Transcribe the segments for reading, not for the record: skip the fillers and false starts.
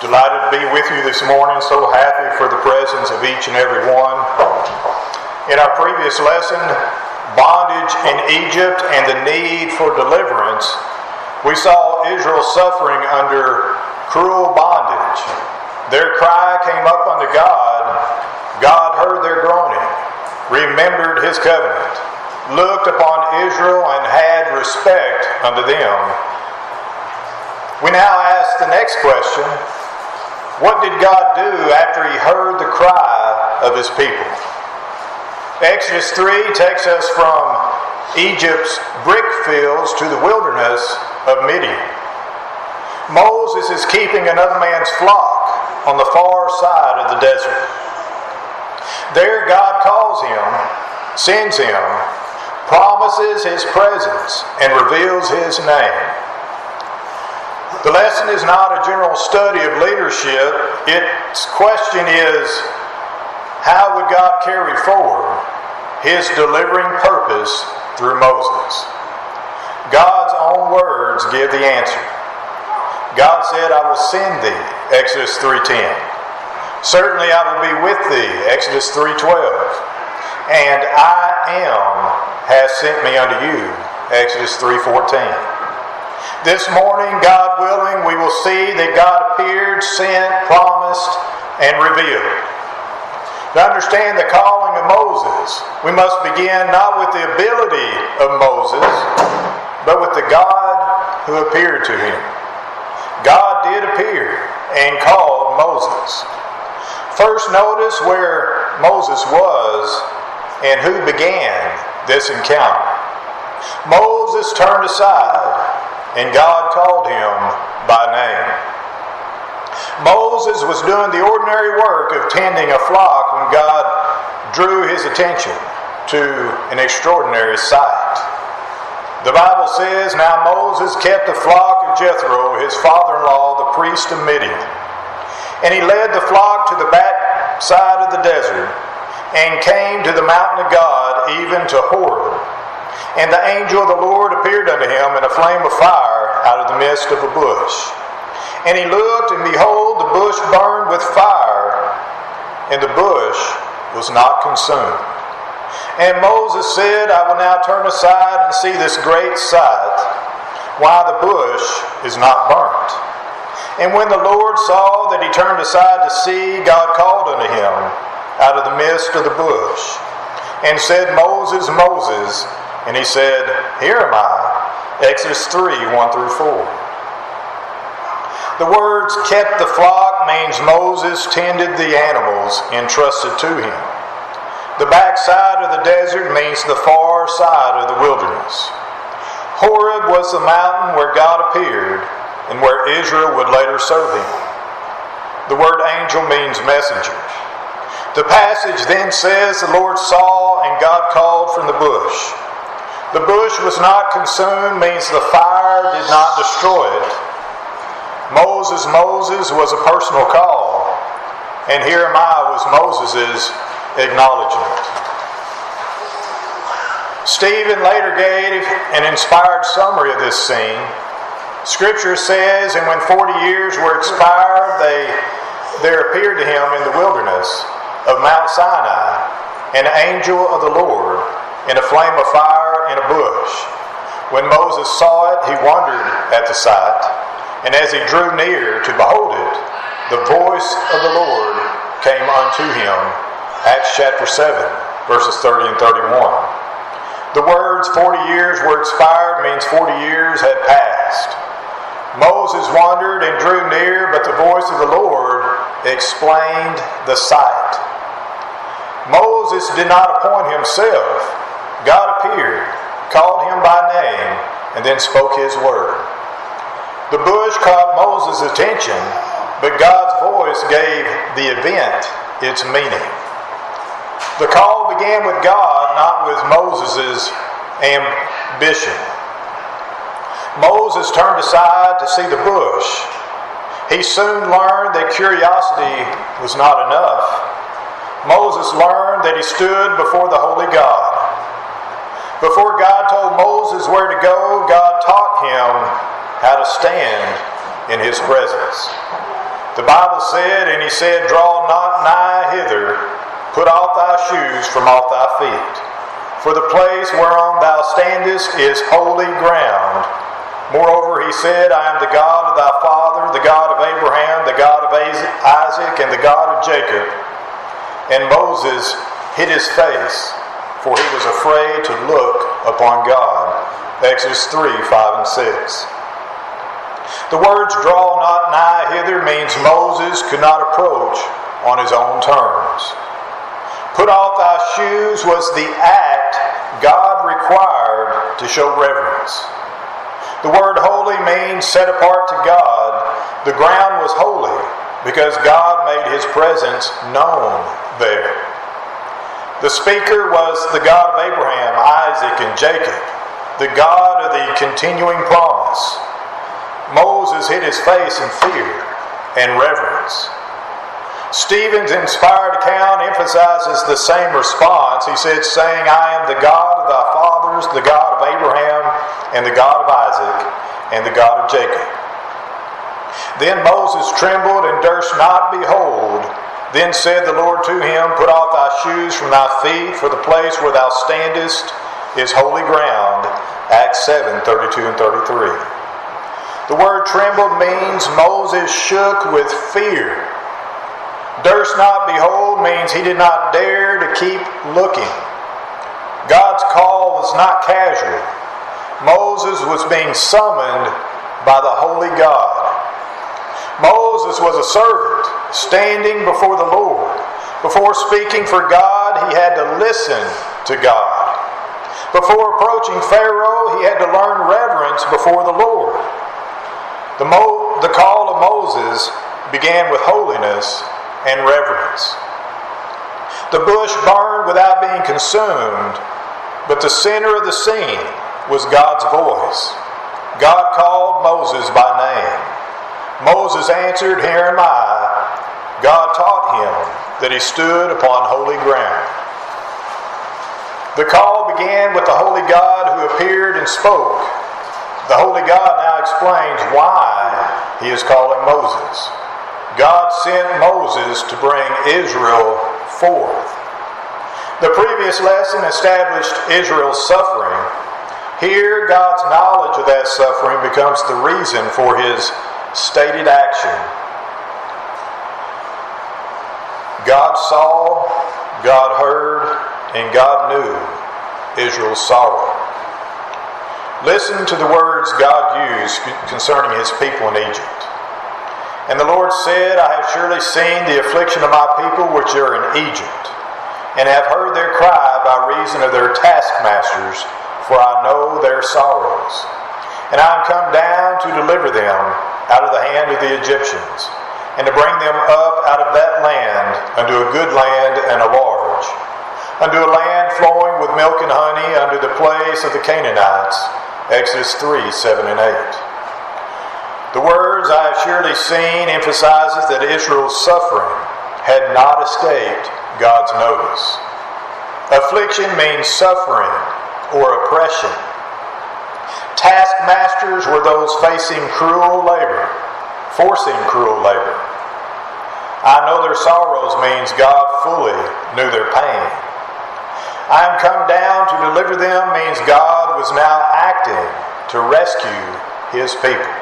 Delighted to be with you this morning. So happy for the presence of each and every one. In our previous lesson, bondage in Egypt and the need for deliverance, we saw Israel suffering under cruel bondage. Their cry came up unto God. God heard their groaning, remembered his covenant, looked upon Israel and had respect unto them. We now ask the next question: what did God do after he heard the cry of his people? Exodus 3 takes us from Egypt's brick fields to the wilderness of Midian. Moses is keeping another man's flock on the far side of the desert. There God calls him, sends him, promises his presence, and reveals his name. The lesson is not a general study of leadership. Its question is, how would God carry forward his delivering purpose through Moses? God's own words give the answer. God said, I will send thee, Exodus 3:10. Certainly I will be with thee, Exodus 3:12. And I am has sent me unto you, Exodus 3:14. This morning, God willing, we will see that God appeared, sent, promised, and revealed. To understand the calling of Moses, we must begin not with the ability of Moses, but with the God who appeared to him. God did appear and called Moses. First, notice where Moses was and who began this encounter. Moses turned aside, and God called him by name. Moses was doing the ordinary work of tending a flock when God drew his attention to an extraordinary sight. The Bible says, Now Moses kept the flock of Jethro, his father-in-law, the priest of Midian. And he led the flock to the back side of the desert and came to the mountain of God, even to Horeb. And the angel of the Lord appeared unto him in a flame of fire out of the midst of a bush. And he looked, and behold, the bush burned with fire, and the bush was not consumed. And Moses said, I will now turn aside and see this great sight, why the bush is not burnt. And when the Lord saw that he turned aside to see, God called unto him out of the midst of the bush, and said, Moses, Moses. And he said, Here am I. Exodus 3:1-4. The words kept the flock means Moses tended the animals entrusted to him. The backside of the desert means the far side of the wilderness. Horeb was the mountain where God appeared and where Israel would later serve him. The word angel means messenger. The passage then says the Lord saw and God called from the bush. The bush was not consumed means the fire did not destroy it. Moses, Moses was a personal call, and here am I was Moses' acknowledgement. Stephen later gave an inspired summary of this scene. Scripture says, And when 40 years were expired, there appeared to him in the wilderness of Mount Sinai an angel of the Lord in a flame of fire in a bush. When Moses saw it, he wondered at the sight, and as he drew near to behold it, the voice of the Lord came unto him. Acts chapter 7, verses 30 and 31. The words 40 years were expired means 40 years had passed. Moses wondered and drew near, but the voice of the Lord explained the sight. Moses did not appoint himself. God appeared, called him by name, and then spoke his word. The bush caught Moses' attention, but God's voice gave the event its meaning. The call began with God, not with Moses' ambition. Moses turned aside to see the bush. He soon learned that curiosity was not enough. Moses learned that he stood before the holy God. Before God told Moses where to go, God taught him how to stand in his presence. The Bible said, and he said, Draw not nigh hither, put off thy shoes from off thy feet. For the place whereon thou standest is holy ground. Moreover, he said, I am the God of thy father, the God of Abraham, the God of Isaac, and the God of Jacob. And Moses hid his face, for he was afraid to look upon God. Exodus 3, 5, and 6. The words draw not nigh hither means Moses could not approach on his own terms. Put off thy shoes was the act God required to show reverence. The word holy means set apart to God. The ground was holy because God made his presence known there. The speaker was the God of Abraham, Isaac, and Jacob, the God of the continuing promise. Moses hid his face in fear and reverence. Stephen's inspired account emphasizes the same response. He said, saying, I am the God of thy fathers, the God of Abraham, and the God of Isaac, and the God of Jacob. Then Moses trembled and durst not behold. Then said the Lord to him, Put off thy shoes from thy feet, for the place where thou standest is holy ground. Acts 7, 32 and 33. The word trembled means Moses shook with fear. Durst not behold means he did not dare to keep looking. God's call was not casual. Moses was being summoned by the holy God. Moses was a servant standing before the Lord. Before speaking for God, he had to listen to God. Before approaching Pharaoh, he had to learn reverence before the Lord. The call of Moses began with holiness and reverence. The bush burned without being consumed, but the center of the scene was God's voice. God called Moses by name. Moses answered, Here am I. God taught him that he stood upon holy ground. The call began with the holy God who appeared and spoke. The holy God now explains why he is calling Moses. God sent Moses to bring Israel forth. The previous lesson established Israel's suffering. Here, God's knowledge of that suffering becomes the reason for his stated action. God saw, God heard, and God knew Israel's sorrow. Listen to the words God used concerning his people in Egypt. And the Lord said, I have surely seen the affliction of my people which are in Egypt, and have heard their cry by reason of their taskmasters, for I know their sorrows. And I am come down to deliver them out of the hand of the Egyptians, and to bring them up out of that land unto a good land and a large, unto a land flowing with milk and honey, unto the place of the Canaanites. Exodus 3, 7 and 8. The words I have surely seen emphasizes that Israel's suffering had not escaped God's notice. Affliction means suffering or oppression. Taskmasters were those facing cruel labor, forcing cruel labor. I know their sorrows means God fully knew their pain. I am come down to deliver them means God was now acting to rescue his people.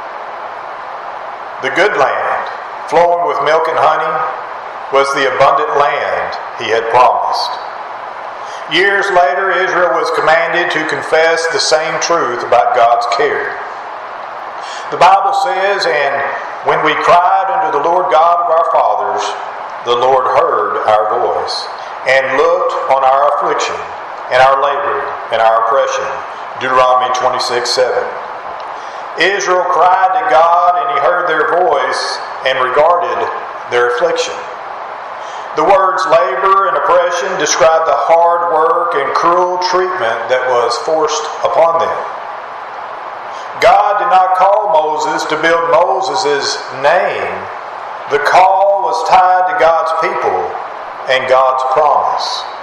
The good land, flowing with milk and honey, was the abundant land he had promised. Years later, Israel was commanded to confess the same truth about God's care. The Bible says, And when we cried unto the Lord God of our fathers, the Lord heard our voice, and looked on our affliction, and our labor, and our oppression. Deuteronomy 26, 7. Israel cried to God, and he heard their voice and regarded their affliction. The words labor and oppression describe the hard work and cruel treatment that was forced upon them. God did not call Moses to build Moses' name. The call was tied to God's people and God's promise.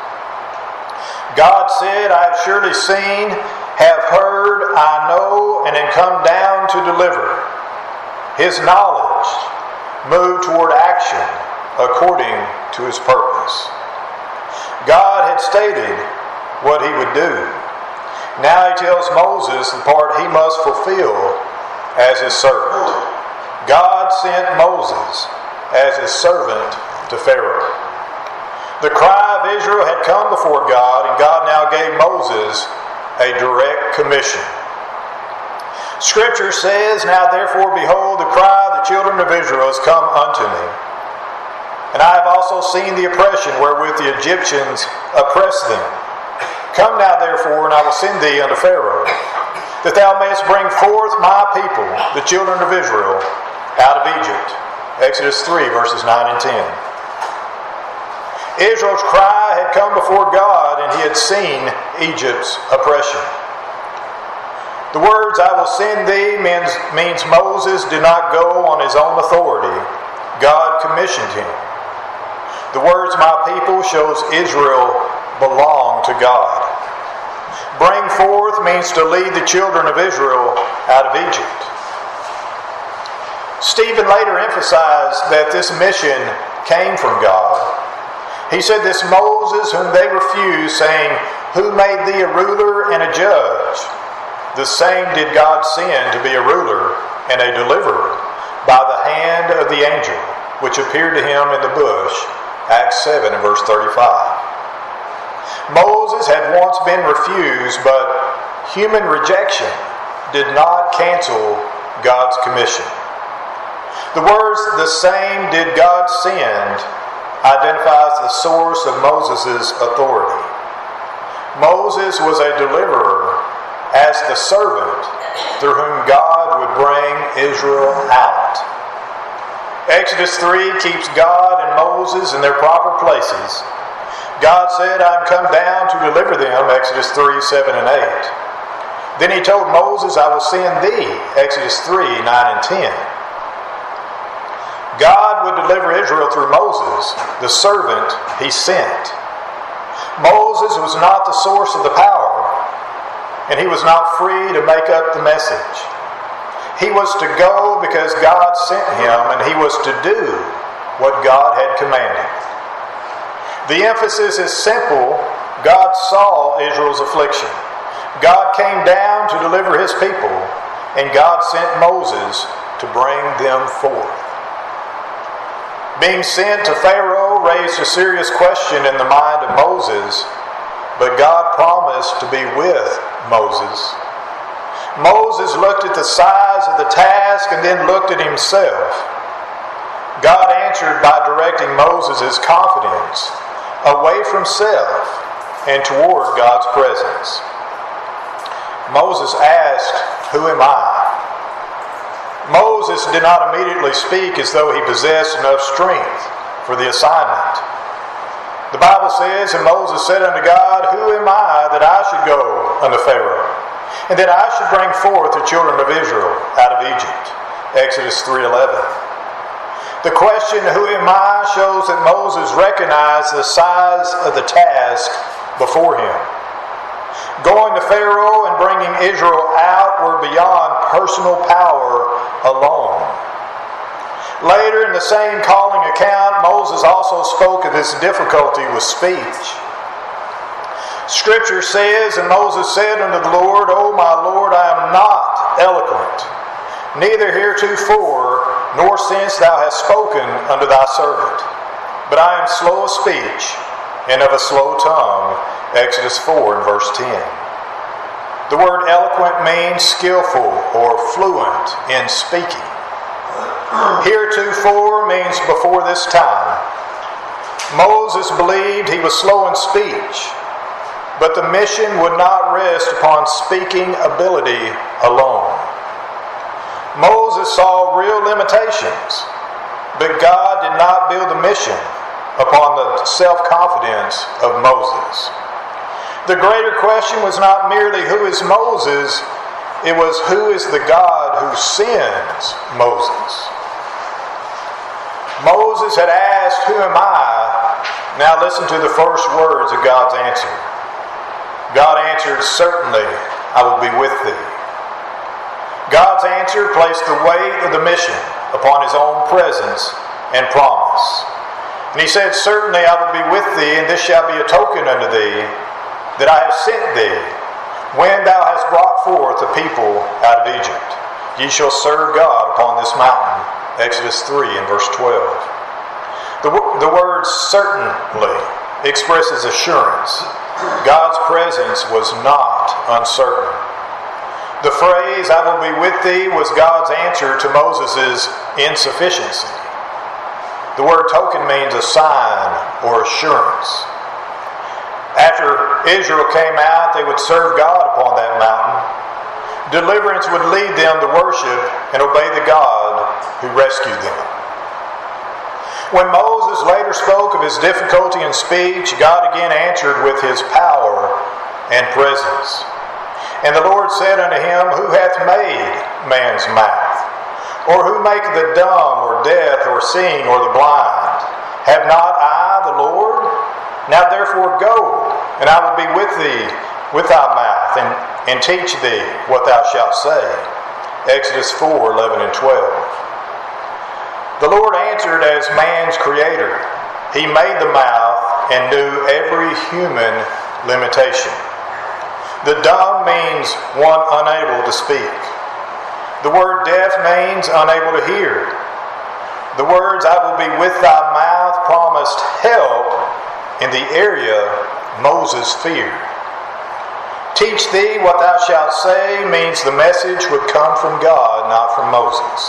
God said, I have surely seen, have heard, I know, and am come down to deliver. His knowledge, move toward action according to his purpose. God had stated what he would do. Now he tells Moses the part he must fulfill as his servant. God sent Moses as his servant to Pharaoh. The cry of Israel had come before God, and God now gave Moses a direct commission. Scripture says, "Now therefore, behold, the cry of the children of Israel has come unto me. And I have also seen the oppression wherewith the Egyptians oppress them. Come now therefore, and I will send thee unto Pharaoh, that thou mayest bring forth my people, the children of Israel, out of Egypt." Exodus 3, verses 9 and 10. Israel's cry had come before God, and he had seen Egypt's oppression. The words, "I will send thee," means Moses did not go on his own authority. God commissioned him. The words, "my people," shows Israel belonged to God. Bring forth means to lead the children of Israel out of Egypt. Stephen later emphasized that this mission came from God. He said, "This Moses whom they refused, saying, Who made thee a ruler and a judge? The same did God send to be a ruler and a deliverer by the hand of the angel, which appeared to him in the bush." Acts 7 and verse 35. Moses had once been refused, but human rejection did not cancel God's commission. The words, "the same did God send," identifies the source of Moses' authority. Moses was a deliverer as the servant through whom God would bring Israel out. Exodus 3 keeps God and Moses in their proper places. God said, "I am come down to deliver them," Exodus 3, 7 and 8. Then he told Moses, "I will send thee," Exodus 3, 9 and 10. God would deliver Israel through Moses, the servant he sent. Moses was not the source of the power, and he was not free to make up the message. He was to go because God sent him, and he was to do what God had commanded. The emphasis is simple. God saw Israel's affliction. God came down to deliver his people, and God sent Moses to bring them forth. Being sent to Pharaoh raised a serious question in the mind of Moses, but God promised to be with Moses. Moses looked at the size of the task and then looked at himself. God answered by directing Moses' confidence away from self and toward God's presence. Moses asked, "Who am I?" Moses did not immediately speak as though he possessed enough strength for the assignment. The Bible says, "And Moses said unto God, Who am I that I should go unto Pharaoh, and that I should bring forth the children of Israel out of Egypt?" Exodus 3:11. The question, "Who am I?" shows that Moses recognized the size of the task before him. Going to Pharaoh and bringing Israel out were beyond personal power alone. Later in the same calling account, Moses also spoke of his difficulty with speech. Scripture says, "And Moses said unto the Lord, O my Lord, I am not eloquent, neither heretofore, nor since thou hast spoken unto thy servant. But I am slow of speech, and of a slow tongue." Exodus 4 and verse 10. The word eloquent means skillful or fluent in speaking. Heretofore means before this time. Moses believed he was slow in speech, but the mission would not rest upon speaking ability alone. Moses saw real limitations, but God did not build the mission upon the self-confidence of Moses. The greater question was not merely who is Moses, it was who is the God who sends Moses. Moses had asked, "Who am I?" Now listen to the first words of God's answer. God answered, "Certainly I will be with thee." God's answer placed the weight of the mission upon his own presence and promise. And he said, Certainly I will be with thee, and this shall be a token unto thee, that I have sent thee, when thou hast brought forth the people out of Egypt. Ye shall serve God upon this mountain. Exodus 3 and verse 12. The word certainly expresses assurance. God's presence was not uncertain. The phrase, I will be with thee, was God's answer to Moses' insufficiency. The word token means a sign or assurance. After Israel came out, they would serve God upon that mountain. Deliverance would lead them to worship and obey the God who rescued them. When Moses later spoke of his difficulty in speech, God again answered with his power and presence. And the Lord said unto him, Who hath made man's mouth? Or who maketh the dumb, or deaf, or seeing, or the blind? Have not I the Lord? Now therefore go, and I will be with thee with thy mouth, and teach thee what thou shalt say. Exodus 4, 11 and 12. The Lord answered as man's creator. He made the mouth and knew every human limitation. The dumb means one unable to speak. The word deaf means unable to hear. The words, I will be with thy mouth, promised help in the area Moses feared. Teach thee what thou shalt say means the message would come from God, not from Moses.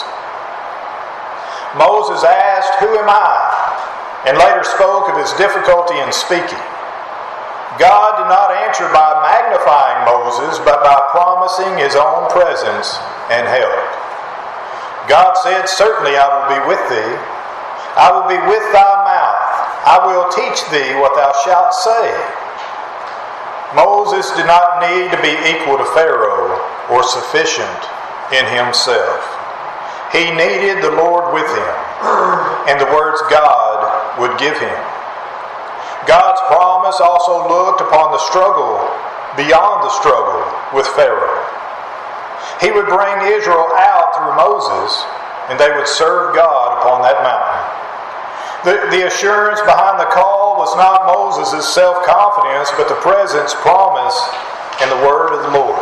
Moses asked, Who am I? And later spoke of his difficulty in speaking. God did not answer by magnifying Moses, but by promising his own presence and help. God said, Certainly I will be with thee. I will be with thy mouth. I will teach thee what thou shalt say. Moses did not need to be equal to Pharaoh or sufficient in himself. He needed the Lord with him and the words God would give him. God's promise also looked upon the struggle beyond the struggle with Pharaoh. He would bring Israel out through Moses, and they would serve God upon that mountain. The assurance behind the call was not Moses' self-confidence, but the presence, promise, and the word of the Lord.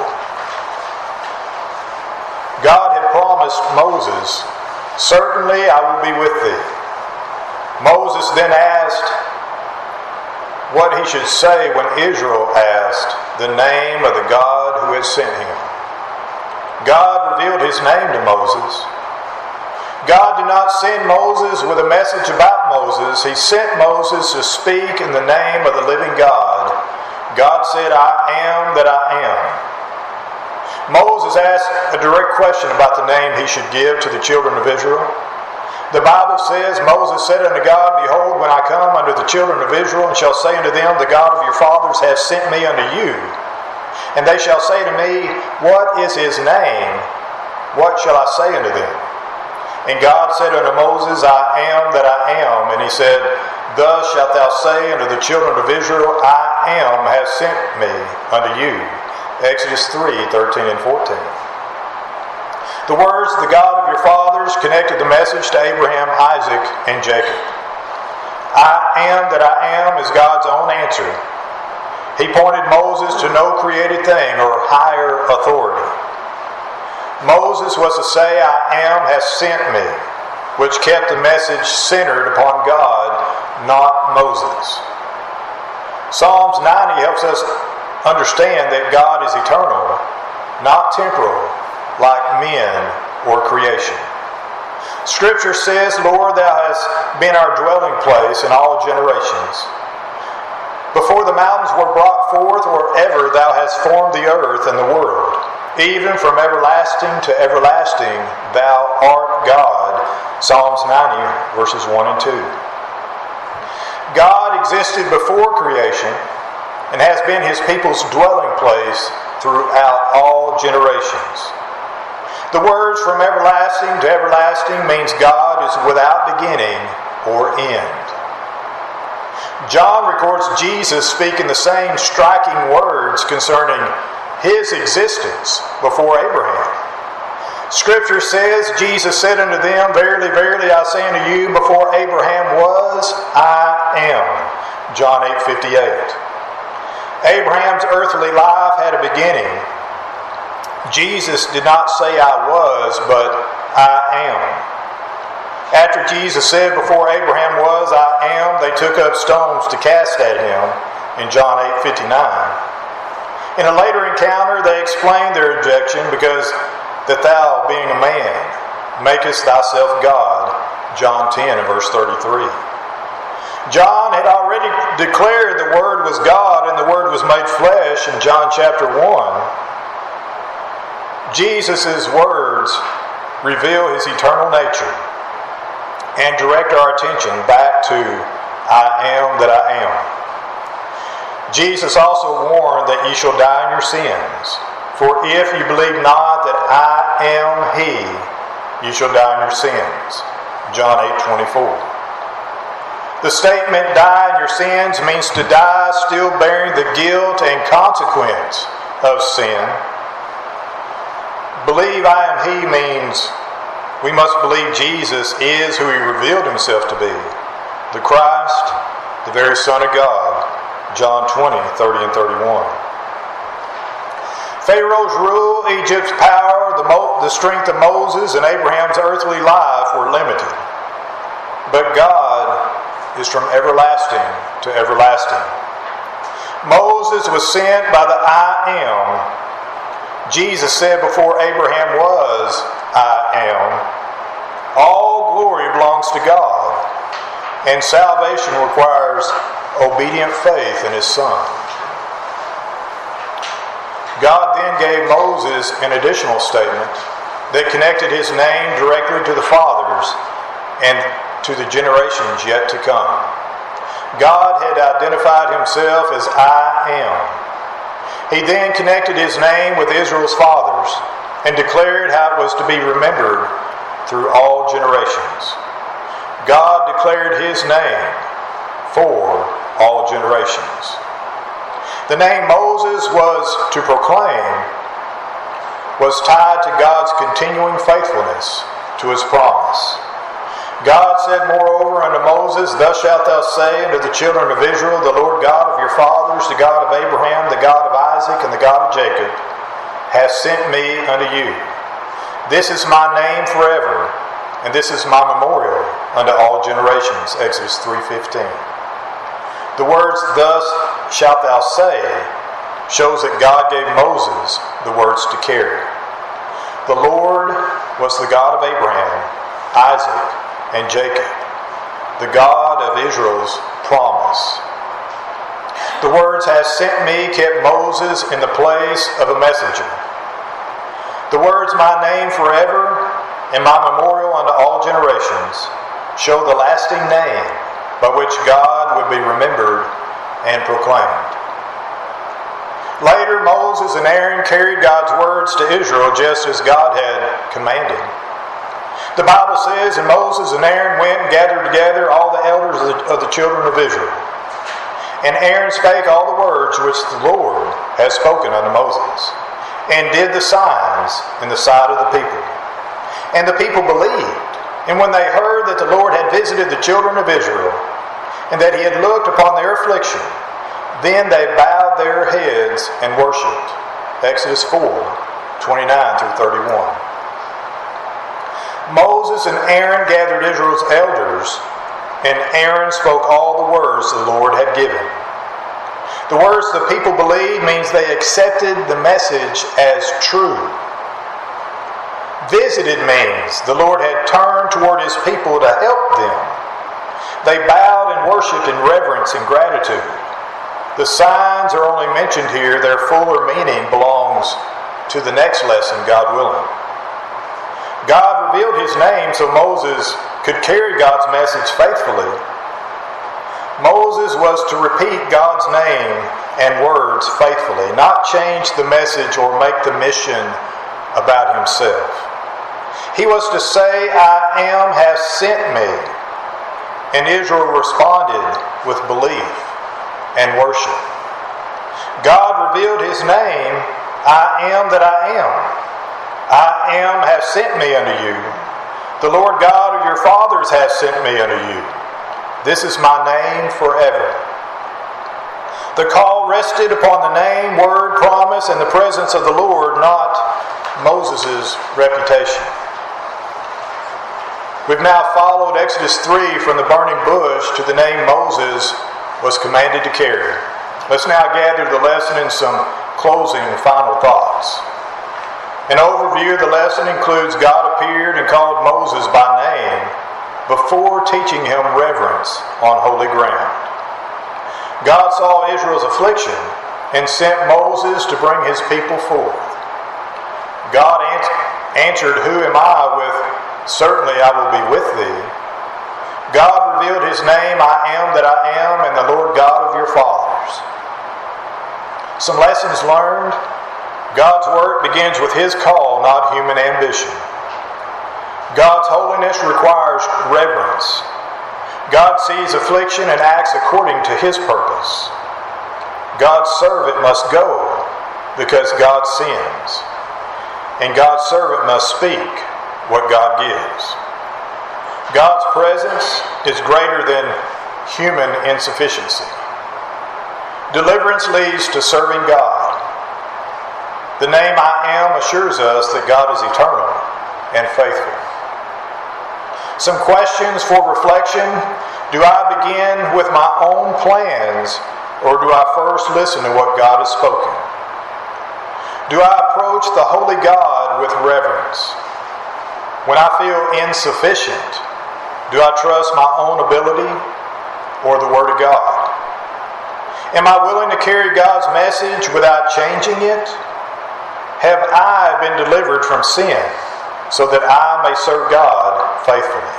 God had promised Moses, Certainly I will be with thee. Moses then asked what he should say when Israel asked the name of the God who had sent him. God revealed his name to Moses. God did not send Moses with a message about Moses. He sent Moses to speak in the name of the living God. God said, I am that I am. Moses asked a direct question about the name he should give to the children of Israel. The Bible says, Moses said unto God, Behold, when I come unto the children of Israel, and shall say unto them, The God of your fathers hath sent me unto you. And they shall say to me, What is his name? What shall I say unto them? And God said unto Moses, I am that I am. And he said, Thus shalt thou say unto the children of Israel, I am has sent me unto you. Exodus 3, 13 and 14. The words, the God of your fathers, connected the message to Abraham, Isaac, and Jacob. I am that I am is God's own answer. He pointed Moses to no created thing or higher authority. Moses was to say, I am has sent me, which kept the message centered upon God, not Moses. Psalms 90 helps us understand that God is eternal, not temporal, like men or creation. Scripture says, Lord, thou hast been our dwelling place in all generations. Before the mountains were brought forth, or ever thou hast formed the earth and the world. Even from everlasting to everlasting, thou art God. Psalms 90, verses 1 and 2. God existed before creation and has been his people's dwelling place throughout all generations. The words from everlasting to everlasting means God is without beginning or end. John records Jesus speaking the same striking words concerning his existence before Abraham. Scripture says, Jesus said unto them, Verily, verily, I say unto you, before Abraham was, I am. John 8:58. Abraham's earthly life had a beginning. Jesus did not say I was, but I am. After Jesus said, before Abraham was, I am, they took up stones to cast at him in John 8:59. In a later encounter, they explained their objection because that thou, being a man, makest thyself God. John 10 and verse 33. John had already declared the Word was God and the Word was made flesh in John chapter 1. Jesus' words reveal His eternal nature and direct our attention back to I am that I am. Jesus also warned that ye shall die in your sins. For if you believe not that I am He, you shall die in your sins. John 8:24. The statement, die in your sins, means to die still bearing the guilt and consequence of sin. Believe I am He means we must believe Jesus is who He revealed Himself to be, the Christ, the very Son of God. John 20:30 and 31. Pharaoh's rule, Egypt's power, the strength of Moses, and Abraham's earthly life were limited. But God is from everlasting to everlasting. Moses was sent by the I am. Jesus said before Abraham was, I am. All glory belongs to God, and salvation requires obedient faith in His Son. God then gave Moses an additional statement that connected His name directly to the fathers and to the generations yet to come. God had identified Himself as I am. He then connected His name with Israel's fathers and declared how it was to be remembered through all generations. God declared His name for all generations. The name Moses was to proclaim was tied to God's continuing faithfulness to His promise. God said moreover unto Moses, Thus shalt thou say unto the children of Israel, The Lord God of your fathers, the God of Abraham, the God of Isaac, and the God of Jacob, hath sent me unto you. This is my name forever, and this is my memorial unto all generations. Exodus 3:15. The words, Thus shalt thou say, shows that God gave Moses the words to carry. The Lord was the God of Abraham, Isaac, and Jacob, the God of Israel's promise. The words, Has sent me, kept Moses in the place of a messenger. The words, My name forever, and my memorial unto all generations, show the lasting name by which God would be remembered and proclaimed. Later, Moses and Aaron carried God's words to Israel just as God had commanded. The Bible says, And Moses and Aaron went and gathered together all the elders of the children of Israel. And Aaron spake all the words which the Lord had spoken unto Moses, and did the signs in the sight of the people. And the people believed. And when they heard that the Lord had visited the children of Israel, and that He had looked upon their affliction, then they bowed their heads and worshipped. Exodus 4:29 through 31. Moses and Aaron gathered Israel's elders, and Aaron spoke all the words the Lord had given. The words the people believed means they accepted the message as true. Visited means the Lord had turned toward His people to help them. They bowed and worshipped in reverence and gratitude. The signs are only mentioned here. Their fuller meaning belongs to the next lesson, God willing. God revealed His name so Moses could carry God's message faithfully. Moses was to repeat God's name and words faithfully, not change the message or make the mission about himself. He was to say, I am has sent me. And Israel responded with belief and worship. God revealed His name, I am that I am. I am has sent me unto you. The Lord God of your fathers has sent me unto you. This is my name forever. The call rested upon the name, word, promise, and the presence of the Lord, not Moses' reputation. We've now followed Exodus 3 from the burning bush to the name Moses was commanded to carry. Let's now gather the lesson in some closing and final thoughts. An overview of the lesson includes God appeared and called Moses by name before teaching him reverence on holy ground. God saw Israel's affliction and sent Moses to bring his people forth. God answered, "Who am I?" with, "Certainly I will be with thee." God revealed his name, "I am that I am, and the Lord God of your fathers." Some lessons learned. God's work begins with his call, not human ambition. God's holiness requires reverence. God sees affliction and acts according to his purpose. God's servant must go because God sends. And God's servant must speak what God gives. God's presence is greater than human insufficiency. Deliverance leads to serving God. The name I am assures us that God is eternal and faithful. Some questions for reflection. Do I begin with my own plans, or do I first listen to what God has spoken? Do I approach the holy God with reverence? When I feel insufficient, do I trust my own ability or the Word of God? Am I willing to carry God's message without changing it? Have I been delivered from sin so that I may serve God faithfully?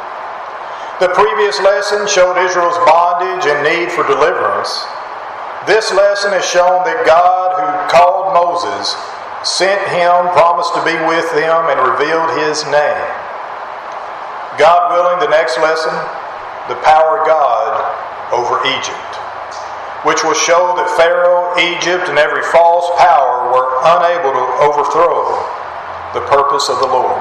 The previous lesson showed Israel's bondage and need for deliverance. This lesson has shown that God, who called Moses, sent him, promised to be with them, and revealed his name. God willing, the next lesson, the power of God over Egypt, which will show that Pharaoh, Egypt, and every false power were unable to overthrow the purpose of the Lord.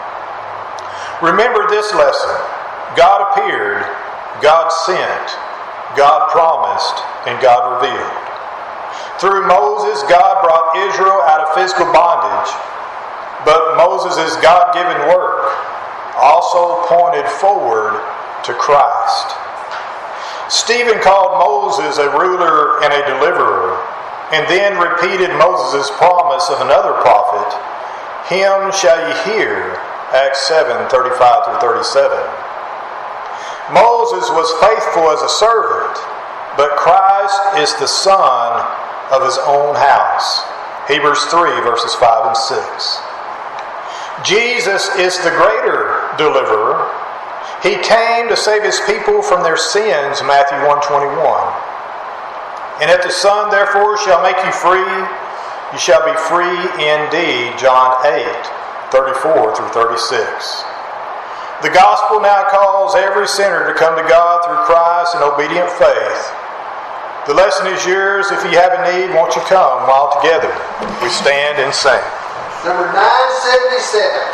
Remember this lesson. God appeared, God sent, God promised, and God revealed. Through Moses, God brought Israel out of physical bondage, but Moses' God-given work also pointed forward to Christ. Stephen called Moses a ruler and a deliverer, and then repeated Moses' promise of another prophet, "Him shall ye hear," Acts 7:35-37. Moses was faithful as a servant, but Christ is the son of his own house. Hebrews 3:5-6. Jesus is the greater deliverer. He came to save his people from their sins, Matthew 1:21. And if the Son therefore shall make you free, you shall be free indeed, John 8:34-36. The gospel now calls every sinner to come to God through Christ in obedient faith. The lesson is yours. If you have a need, won't you come while together we stand and sing. Number 977.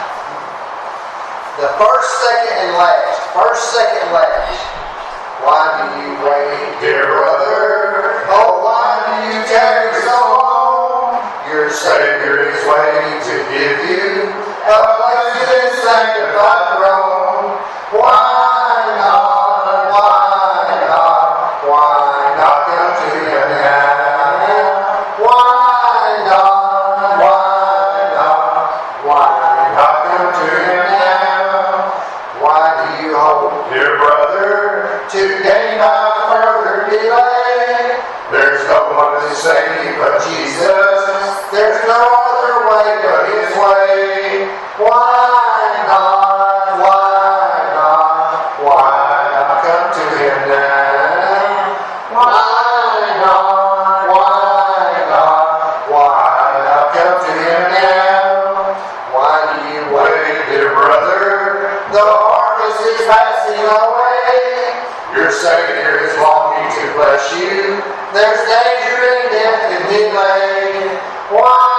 The first, second, and last. First, second, last. Why do you wait, dear brother? Oh, why do you tarry so long? Your Savior is waiting to give you a blessed and sanctified throne. Why not? Why not? Why not come to Him now? Why not? Why not? Why not come to Him now? Why do you hope, dear brother, to gain by further delay? There's no one to save you but Jesus. There's no other way but His way. Why not? Why not? Why not come to Him now? Why not? Why not? Why not come to Him now? Why do you wait, dear brother? The harvest is passing away. Your Savior is longing to bless you. There's danger and death in delay. Why